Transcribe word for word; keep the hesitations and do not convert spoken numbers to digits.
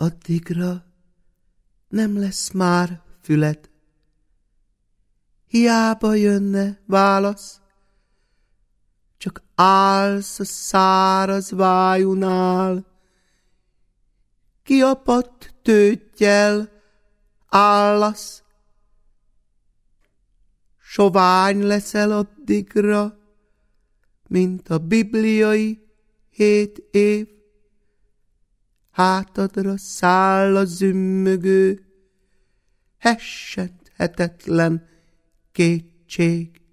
addigra nem lesz már füled. Hiába jönne válasz, csak állsz a száraz vájunál, kiapadt tőttyel állasz. Sovány leszel addigra, mint a bibliai hét év, hátadra száll a zümmögő, hessenthetetlen kétség.